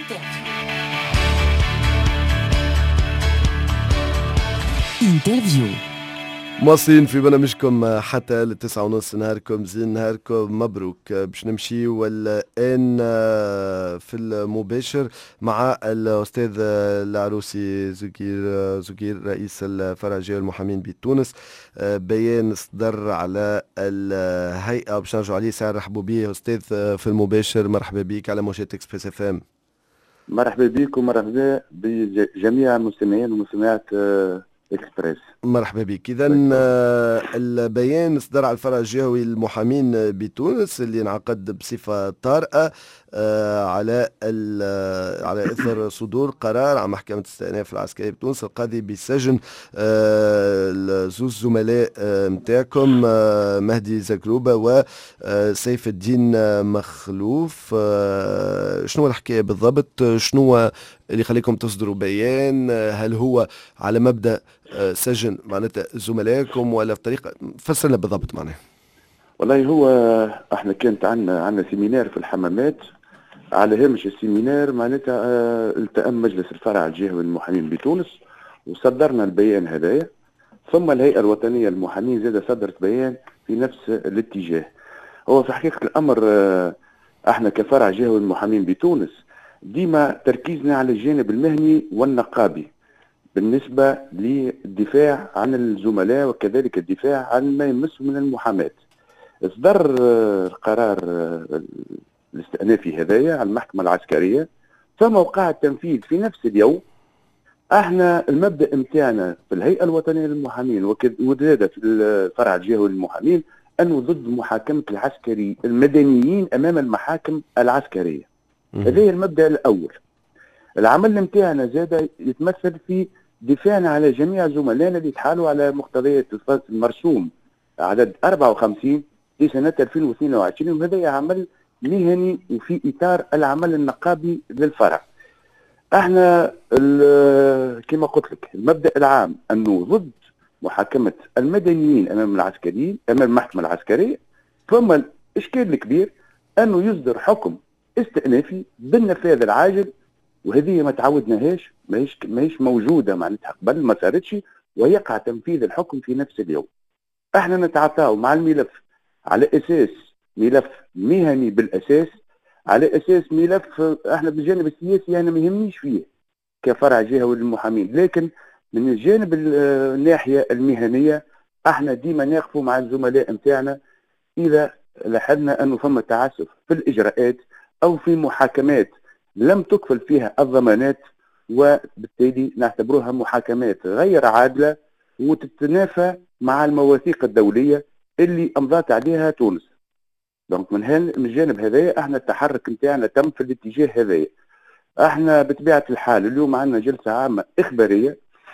انترفيو. مواصلين في برنامجكم حتى للتسعة ونص. نهاركم زين، نهاركم مبروك. باش نمشي والآن في المباشر مع الأستاذ العروسي زكير رئيس الفرع الجهوي المحامين بتونس. بيان صدر على الهيئة باش نرجعوا عليه. ساعة رحبوا به أستاذ في المباشر. مرحبا بك على موجات اكسبريس اف ام. مرحبا بك ومرحبا بجميع المستمعين ومستمعات اكسبريس. مرحبا بك. اذا البيان صدر على الفرع الجهوي المحامين بتونس اللي انعقد بصفه طارئه على اثر صدور قرار عن محكمه الاستئناف العسكري بتونس القاضي بسجن زوز زملاء نتاعكم مهدي زكروبه وسيف الدين مخلوف. شنو الحكايه بالضبط؟ شنو اللي خليكم تصدروا بيان؟ هل هو على مبدأ سجن معناتها زملائكم ولا بطريقة؟ فسر لنا بالضبط معناها. والله هو احنا كانت عندنا سيمينار في الحمامات. على هامش السيمينار معناتها التأم مجلس الفرع الجهوي للمحامين بتونس وصدرنا البيان هذايا. ثم الهيئة الوطنية للمحامين زاد صدرت بيان في نفس الاتجاه. هو في حقيقة الأمر احنا كفرع جهوي للمحامين بتونس ديما تركيزنا على الجانب المهني والنقابي بالنسبة للدفاع عن الزملاء وكذلك الدفاع عن ما يمس من المحاماة. اصدر القرار الاستئنافي هذايا على المحكمة العسكرية، ثم وقع التنفيذ في نفس اليوم. احنا المبدأ متاعنا في الهيئة الوطنية للمحامين وزاد في الفرع الجهوي للمحامين أنه ضد محاكمة العسكري المدنيين أمام المحاكم العسكرية. هذا المبدأ الأول. العمل نتاعنا زاد يتمثل في دفاعنا على جميع زملائنا اللي يتحالوا على مقتضيات المرسوم عدد 54 في سنة 2022، وهذا عمل مهني وفي إطار العمل النقابي للفرع. احنا كما قلت لك المبدأ العام أنه ضد محاكمة المدنيين أمام العسكريين أمام المحكمة العسكرية. ثم الإشكال الكبير أنه يصدر حكم استئنافي بالنفاذ العاجل، وهذه ما تعودناهاش، ماهيش موجوده معناتها قبل، ما صارتش، ويقع تنفيذ الحكم في نفس اليوم. احنا نتعاطاو مع الملف على اساس ملف مهني بالاساس، على اساس ملف احنا بالجانب السياسي انا ما يهمنيش فيه كفرع جهوي للمحامين، لكن من الجانب الناحيه المهنيه احنا ديما نقفوا مع الزملاء نتاعنا اذا لاحظنا انه فما تعسف في الاجراءات او في محاكمات لم تكفل فيها الضمانات، وبالتالي نعتبرها محاكمات غير عادلة وتتنافى مع المواثيق الدولية اللي أمضت عليها تونس. دونك من الجانب هذايا احنا التحرك نتاعنا تم في الاتجاه هذايا. احنا بطبيعة الحال اليوم عندنا جلسة عامة إخبارية،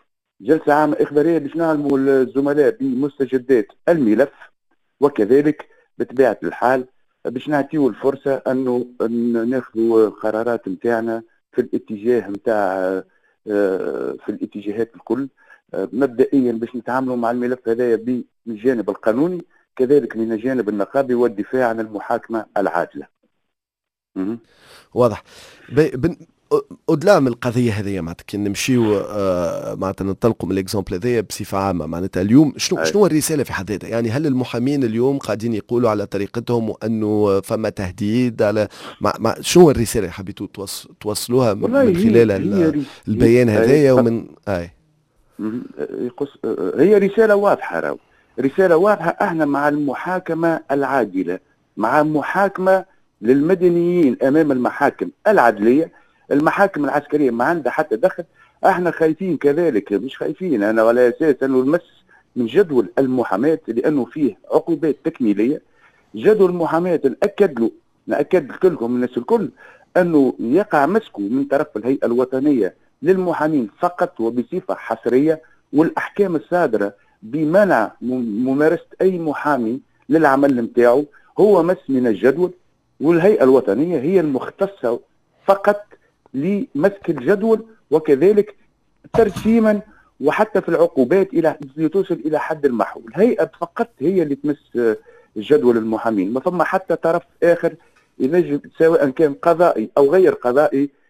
باش نعلموا الزملاء بمستجدات الملف، وكذلك بطبيعة الحال باش نعطيو الفرصة انه ناخذوا قرارات نتاعنا في الاتجاه نتاع في الاتجاهات الكل. مبدئيا باش نتعاملوا مع الملف هذايا من الجانب القانوني كذلك من الجانب النقابي والدفاع عن المحاكمة العادلة. واضح. قدام القضيه هذه معناتها كي نمشيو معناتها ننطلقوا من الاكزومبل هذايا بصفه عامه، معناتها اليوم شنو الرساله في حد ذاتها؟ يعني هل المحامين اليوم قاعدين يقولوا على طريقتهم وانه فما تهديد على شنو الرساله اللي حبيتوا توصلوها من خلال البيان هذايا ومن هي رساله واضحه، رساله واضحه. احنا مع المحاكمه العادله، مع محاكمه للمدنيين امام المحاكم العدليه. المحاكم العسكريه ما عندها حتى دخل. احنا خايفين كذلك، مش خايفين انا ولا اساس انه المس من جدول المحاماه لانه فيه عقوبات تكميليه. جدول المحاماه ناكد لكم الناس الكل انه يقع مسكه من طرف الهيئه الوطنيه للمحامين فقط وبصفه حصريه، والاحكام الصادره بمنع ممارسه اي محامي للعمل نتاعو هو مس من الجدول، والهيئه الوطنيه هي المختصه فقط لمسك الجدول وكذلك ترسيما وحتى في العقوبات الى توصل الى حد المحو. الهيئه فقط هي اللي تمس جدول المحامين، ما ثم حتى طرف اخر ينجم سواء كان قضائي او غير قضائي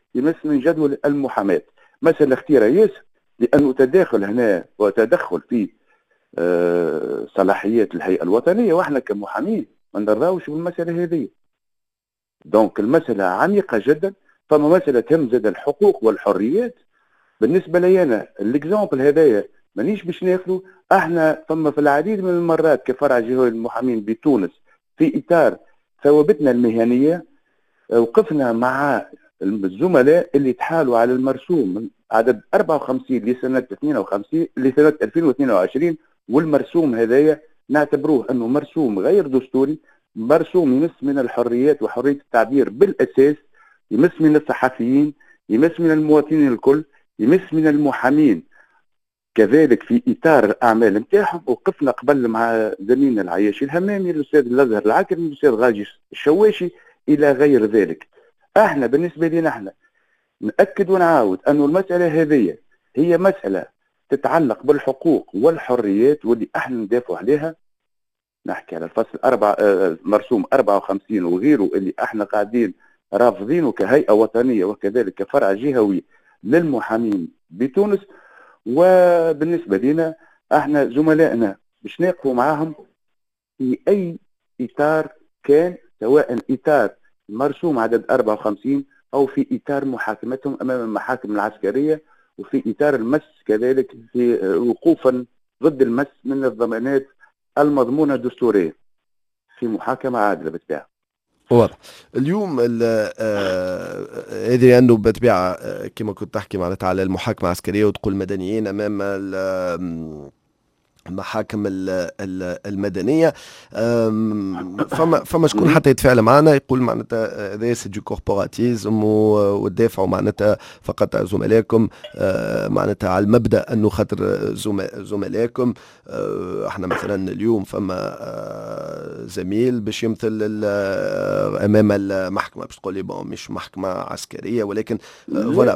يمس من جدول المحاماة. مسألة خطيرة ياسر، لأنه تداخل هنا وتدخل في صلاحيات الهيئة الوطنية، واحنا كمحامين ما نرضاوش بالمسألة هذه. دونك المسألة عميقة جدا، فما مسألة تهم زاد الحقوق والحريات. بالنسبة لي أنا الإكزامبل هذايا مانيش باش ناخذه. احنا فما في العديد من المرات كفرع جهوي المحامين بتونس في إطار ثوابتنا المهنية وقفنا مع الزملاء اللي تحالوا على المرسوم من عدد 54 لسنة 52 لسنة 2022، والمرسوم هذايا نعتبروه أنه مرسوم غير دستوري، مرسوم يمس من الحريات وحرية التعبير بالأساس، يمس من الصحفيين، يمس من المواطنين الكل، يمس من المحامين كذلك في إطار الأعمال نتاعهم. وقفنا قبل مع زميلنا العياشي الهمامي، الأستاذ الأزهر العكرمي، الأستاذ غاجي الشواشي إلى غير ذلك. احنا بالنسبة لنا احنا نأكد ونعاود أن المسألة هذه هي مسألة تتعلق بالحقوق والحريات واللي احنا ندافع عليها. نحكي على الفصل مرسوم 54 وغيره اللي احنا قاعدين رافضينه كهيئة وطنية وكذلك كفرع جهوي للمحامين بتونس. وبالنسبة لنا احنا زملائنا باش نقفوا معاهم في أي إطار كان، سواء إطار مرسوم عدد 54 أو في إطار محاكمتهم أمام المحاكم العسكرية، وفي إطار المس كذلك في وقوفا ضد المس من الضمانات المضمونة دستوريا في محاكمة عادلة بالطبيعة. واضح. اليوم هذه عنده بالطبيعة كما كنت تحكي معناتها على المحاكمة العسكرية وتقول مدنيين أمام المحاكم المدنية. فما شكون حتى يتفاعل معنا يقول معناتها هذا سي دو كوربوراتيزم وتدافعوا معناتها فقط زملائكم معناتها على المبدأ انه خاطر زملائكم. احنا مثلا اليوم فما زميل باش يمثل امام المحكمة، باش تقول لي بون مش محكمة عسكرية ولكن فوالا.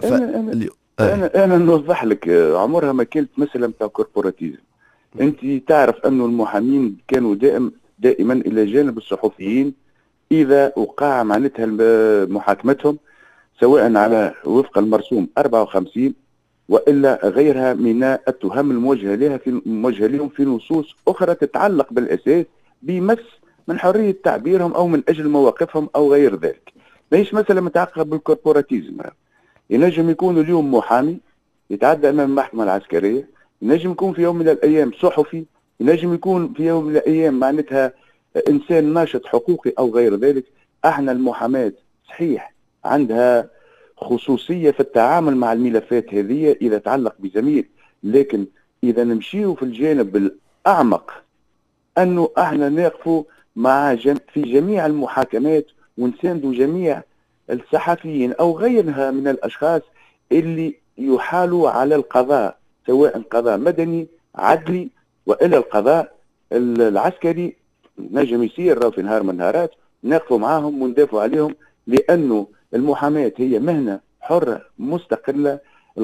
انا نوضح لك، عمرها ما كانت مسألة نتاع كوربوراتيزم. انت تعرف انه المحامين كانوا دائما الى جانب الصحفيين اذا وقع معناتها محاكمتهم، سواء على وفق المرسوم 54 والا غيرها من التهم الموجهه لهم في نصوص اخرى تتعلق بالاساس بمس من حريه تعبيرهم او من اجل مواقفهم او غير ذلك. ماهيش مساله متعلقه بالكوربوراتيزم. ينجم يكون اليوم محامي يتعدى امام المحكمه العسكريه، ينجم يكون في يوم من الأيام صحفي، ينجم يكون في يوم من الأيام معناتها إنسان ناشط حقوقي أو غير ذلك. احنا المحاماة صحيح عندها خصوصية في التعامل مع الملفات هذه إذا تعلق بزميل، لكن إذا نمشيو في الجانب الأعمق أنه احنا نقفوا مع في جميع المحاكمات ونساندوا جميع الصحفيين أو غيرها من الأشخاص اللي يحالوا على القضاء، سواء قضاء مدني عدلي وإلى القضاء العسكري. نجم يصير في نهار من النهارات نقفوا معاهم وندافعوا عليهم، لأنه المحاماة هي مهنة حرة مستقلة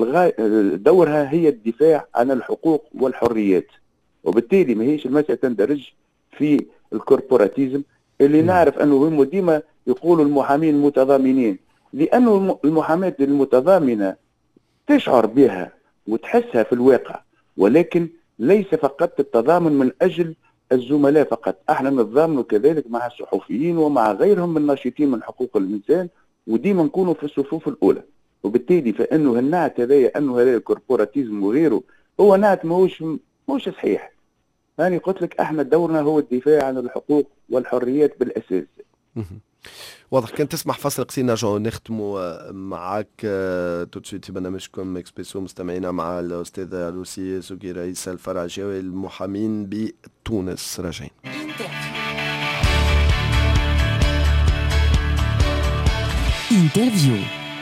دورها هي الدفاع عن الحقوق والحريات، وبالتالي ما هيش المسألة تندرج في الكوربوراتيزم اللي نعرف أنه هم ديما يقولوا المحامين متضامنين، لأنه المحاماة المتضامنة تشعر بها وتحسها في الواقع، ولكن ليس فقط التضامن من أجل الزملاء فقط. احنا نتضامن كذلك مع الصحفيين ومع غيرهم من الناشطين من حقوق الإنسان، وديما نكونوا في الصفوف الأولى. وبالتالي فإنه النعت هذايا أنه هذا الكوربوراتيزم وغيره هو نعت ماهوش صحيح. أنا قلت لك احنا دورنا هو الدفاع عن الحقوق والحريات بالأساس. واضح. كان تسمح فصل قصير نرجعوا نختموا معك تو سويت في برنامجكم اكسبريسو مستمعينا مع الاستاذ روسي سوقي رئيس الفرع الجهوي للمحامين بتونس. راجعين. انترفيو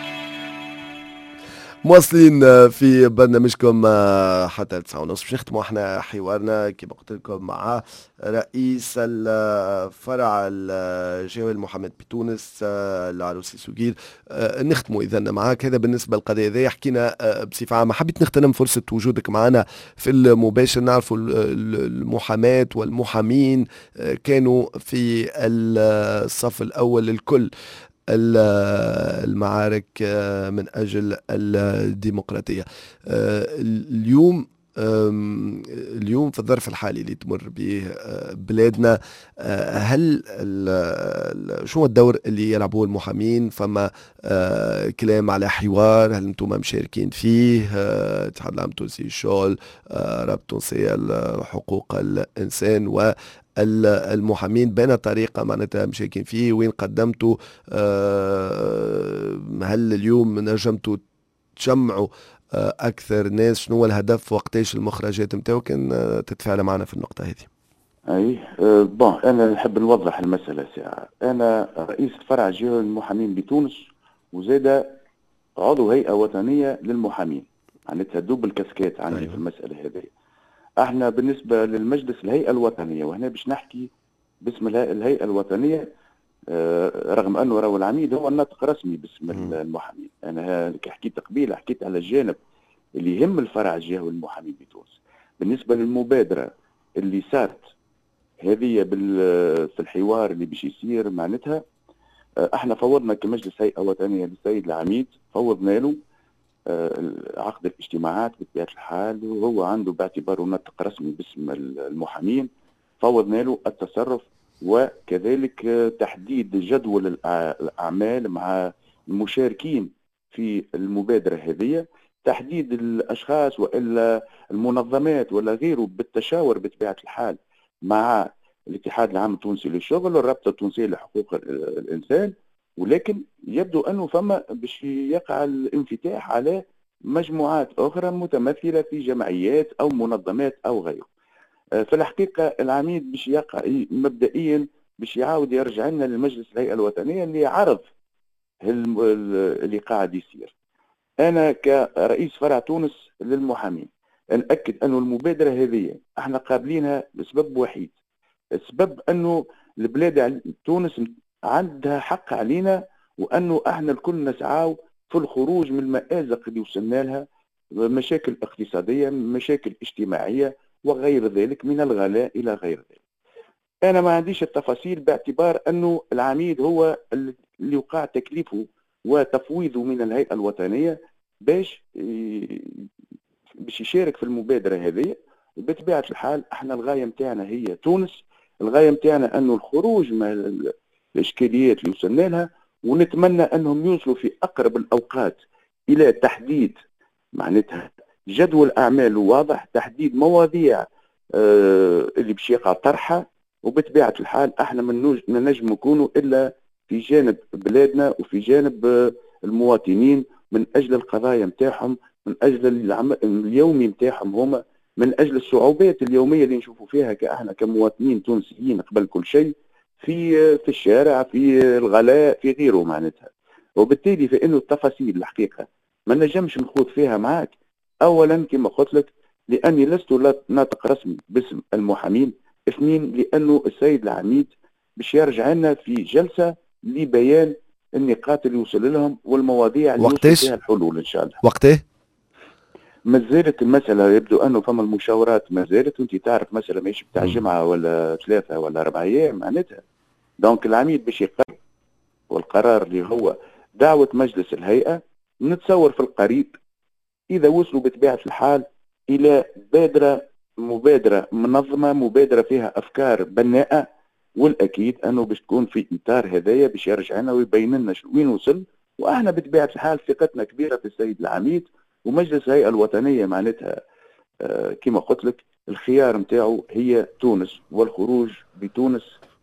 مواصلين في برنامجكم حتى 9:30 باش نختموا احنا حوارنا كما قلت لكم مع رئيس الفرع الجهوي المحامين بتونس العروسي سوقير. نختموا اذا معك هذا بالنسبه للقضيه هذه. حكينا بصفه عامه، حبيت نغتنم فرصه وجودك معنا في المباشر. نعرفوا المحاماه والمحامين كانوا في الصف الاول الكل. المعارك من أجل الديمقراطية. اليوم اليوم في الظرف الحالي اللي تمر به بلادنا، هل شو الدور اللي يلعبوه المحامين؟ فما كلام على حوار، هل انتم مشاركين فيه؟ اتحاد العام التونسي للشغل، رابطة تونسية لحقوق الإنسان والمحامين بين طريقة معناتها مشاركين فيه، وين قدمتوا؟ هل اليوم نجمتوا تجمعوا اكثر ناس؟ شنو هو الهدف؟ وقتاش المخرجات نتاعو؟ كان تتفاعل معنا في النقطه هذه. اي بون، انا نحب نوضح المساله ساعه. انا رئيس فرع جهوي المحامين بتونس، وزاد عضو هيئه وطنيه للمحامين، معناتها دوبل كاسكيت عندي. أيوة. في المساله هذه احنا بالنسبه للمجلس الهيئه الوطنيه، وهنا باش نحكي باسم الهيئه الوطنيه، رغم انه راهو العميد هو الناطق رسمي باسم المحامين. انا حكيت قبيله، حكيت على الجانب اللي يهم الفرع الجهوي المحامين بتونس. بالنسبه للمبادره اللي صارت هذه في الحوار اللي باش يصير، معناتها احنا فوضنا كمجلس هيئه وطنيه للسيد العميد، فوضنا له عقد الاجتماعات بطبيعه الحال، وهو عنده باعتباره ناطق رسمي باسم المحامين، فوضنا له التصرف وكذلك تحديد جدول الاعمال مع المشاركين في المبادره هذه، تحديد الاشخاص والا المنظمات ولا غيره بالتشاور بطبيعه الحال مع الاتحاد العام التونسي للشغل والرابطه التونسيه لحقوق الانسان. ولكن يبدو انه فما باش يقع الانفتاح على مجموعات اخرى متمثله في جمعيات او منظمات او غيره. في الحقيقه العميد باش يقع مبدئيا باش يعاود يرجع لنا للمجلس الهيئه الوطنيه اللي عرض اللي قاعد يصير. انا كرئيس فرع تونس للمحامين نأكد انه المبادره هذه احنا قابلينها لسبب وحيد، السبب انه البلاد تونس عندها حق علينا، وانه احنا الكل نسعاو في الخروج من المآزق اللي وصلنا لها، مشاكل اقتصاديه، مشاكل اجتماعيه وغير ذلك من الغلاء الى غير ذلك. انا ما عنديش التفاصيل باعتبار انه العميد هو اللي وقع تكليفه وتفويضه من الهيئه الوطنيه باش يشارك في المبادره هذه. بطبيعه الحال احنا الغايه نتاعنا هي تونس، الغايه نتاعنا انه الخروج من الاشكاليات اللي وصلنا لها، ونتمنى انهم يوصلوا في اقرب الاوقات الى تحديد معناتها جدول اعمال واضح، تحديد مواضيع اللي باش يقع طرحها. وبطبيعه الحال احنا ما نجم نكونوا الا في جانب بلادنا وفي جانب المواطنين من اجل القضايا نتاعهم، من اجل العمل اليومي نتاعهم هما، من اجل الصعوبات اليوميه اللي نشوفوا فيها احنا كمواطنين تونسيين قبل كل شيء في الشارع، في الغلاء، في غيره معناتها. وبالتالي فانه التفاصيل الحقيقه ما نجمش نخوض فيها معك. اولا كما قلت لك لاني لست ناطق رسمي باسم المحامين، اثنين لانه السيد العميد باش يرجع لنا في جلسه لبيان النقاط اللي وصل لهم والمواضيع اللي وصل فيها الحلول ان شاء الله. وقته ما زالت المساله، يبدو انه فما المشاورات ما زالت، وانت تعرف مساله ماهيش بتاع جمعه ولا 3 ولا 4 ايام معناتها. دونك العميد باش يقرر، والقرار اللي هو دعوه مجلس الهيئه نتصور في القريب اذا وصلوا بطبيعه الحال الى مبادره منظمه، مبادره فيها افكار بناءه، والاكيد انه باش تكون في اطار هدايا باش يرجع لنا ويبين لنا وين وصل. واحنا بطبيعه الحال ثقتنا كبيره في السيد العميد ومجلس الهيئه الوطنيه، معناتها كما قلت لك الخيار نتاعو هي تونس والخروج بتونس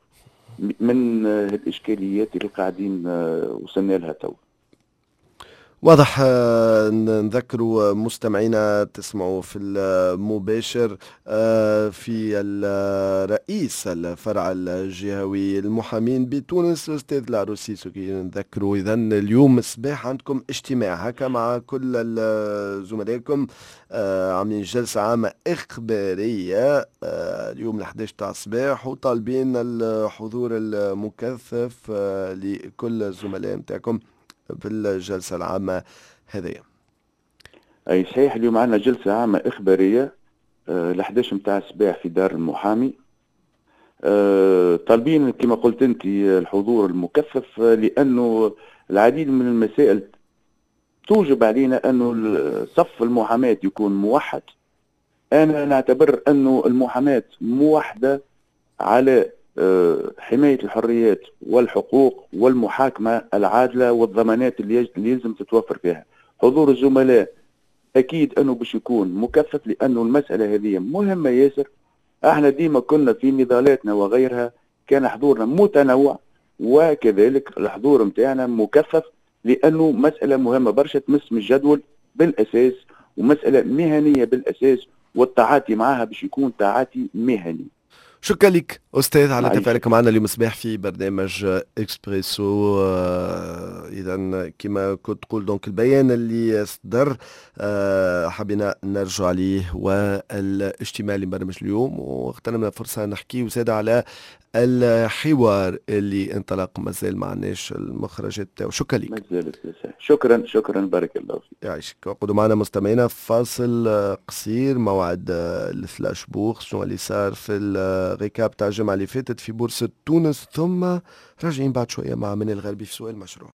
من الاشكاليات اللي قاعدين وصلنا لها تو. واضح. نذكروا مستمعينا تسمعوا في المباشر في رئيس الفرع الجهوي المحامين بتونس الأستاذ العروسي سوكي. نذكروا إذا اليوم الصباح عندكم اجتماع هكا مع كل زملائكم، عاملين جلسة عامة إخبارية اليوم 11 تاع الصباح، وطالبين الحضور المكثف لكل الزملاء متاعكم في الجلسة العامة هذه. أي صحيح، اليوم عندنا جلسة عامة إخبارية ل 11 متاع الصباح في دار المحامي. طالبين كما قلت أنت الحضور المكثف، لأنه العديد من المسائل توجب علينا أنه صف المحاماة يكون موحد. أنا نعتبر أنه المحاماة موحدة على حماية الحريات والحقوق والمحاكمة العادلة والضمانات اللي يلزم تتوفر فيها. حضور الزملاء أكيد أنه باش يكون مكثف، لأنه المسألة هذه مهمة ياسر. احنا ديما كنا في نضالاتنا وغيرها كان حضورنا متنوع، وكذلك الحضور متاعنا مكثف، لأنه مسألة مهمة برشا تمس من الجدول بالأساس، ومسألة مهنية بالأساس، والتعاطي معها باش يكون تعاطي مهني. شكرا لك أستاذ على معي تفاعلك شكرا. معنا اليوم الصباح في برنامج إكسبريسو. إذا كما كنت تقول دونك البيان اللي صدر حبينا نرجع عليه، والاجتماع اللي مبرمج اليوم، واغتنمنا فرصة نحكي وزاد على الحوار اللي انطلق. مازال ما عندناش المخرجات بتاعه. شكرا ما لك. زالت لسه. شكرا شكرا، بارك الله فيك. يعيشك. وقعدوا معنا مستمعينا، فاصل قصير، موعد الفلاش بورس، شنو اللي صار في الريكاب تاع الجمعة اللي فاتت في بورصة تونس، ثم راجعين بعد شوية مع من الغربي في سؤال مشروع.